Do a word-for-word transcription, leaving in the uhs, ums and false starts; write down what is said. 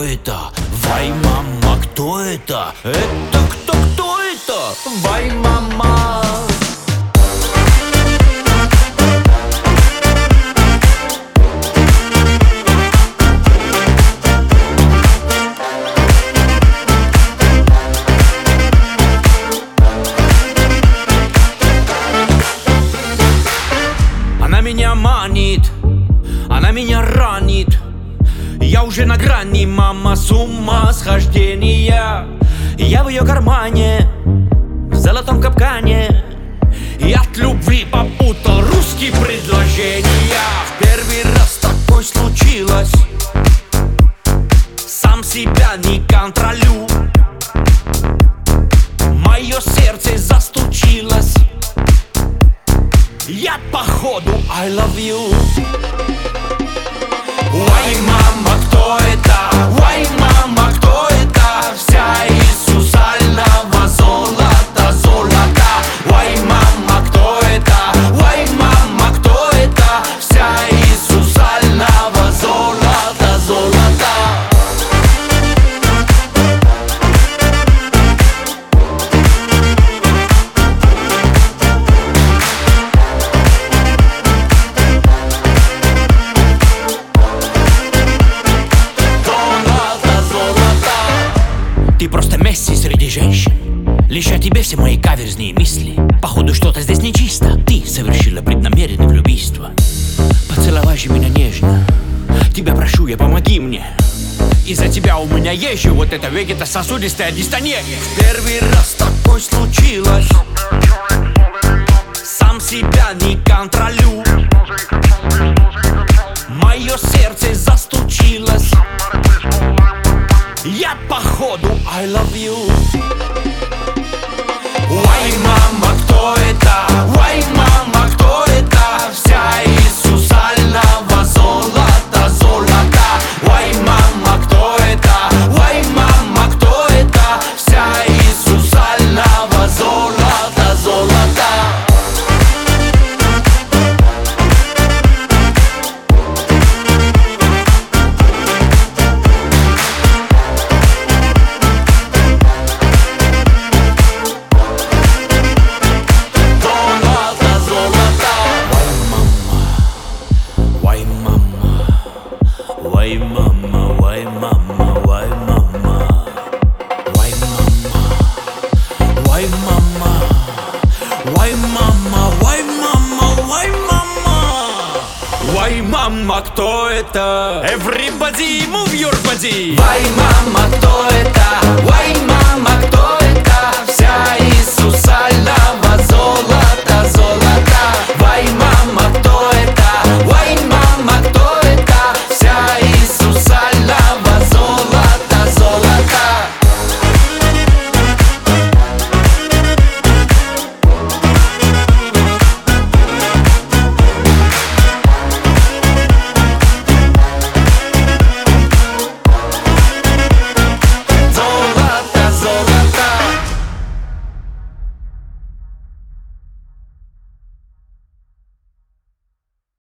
это? Вай, мама, кто это? Это кто, кто это? Вай, мама. Она меня манит, она меня ранит. Я уже на грани, мама, с ума схождения. Я в ее кармане, в золотом капкане. И от любви попутал русские предложения. В первый раз такое случилось, сам себя не контролю. Мое сердце застучилось. Я походу I love you. Ой, мама, кто это? Ой, мама, кто это? Вся из сусального золота, золота. Ой, мама, кто это? Ой, мама, кто это? Вся из сусального золота, золота. Ты просто Месси среди женщин. Лишь о тебе все мои каверзные мысли. Походу что-то здесь нечисто. Ты совершила преднамеренное влюбийство. Поцеловай же меня нежно. Тебя прошу я, помоги мне. Из-за тебя у меня есть же вот эта вегетососудистая дистония. Первый раз такое случилось, сам себя не контролю. Мое сердце застучилось. Я походу I love you. Ой, мама, кто это? Ой, мама, кто это? Вся из сусального золота, золота. Ой, мама, кто это? Ой, мама, кто это? Вся из сусального золота, золота. Why mama, why mama, why mama, why mama, why mama, why mama, why mama, why mama, why mama, кто это? Everybody move your body. Why mama, кто это?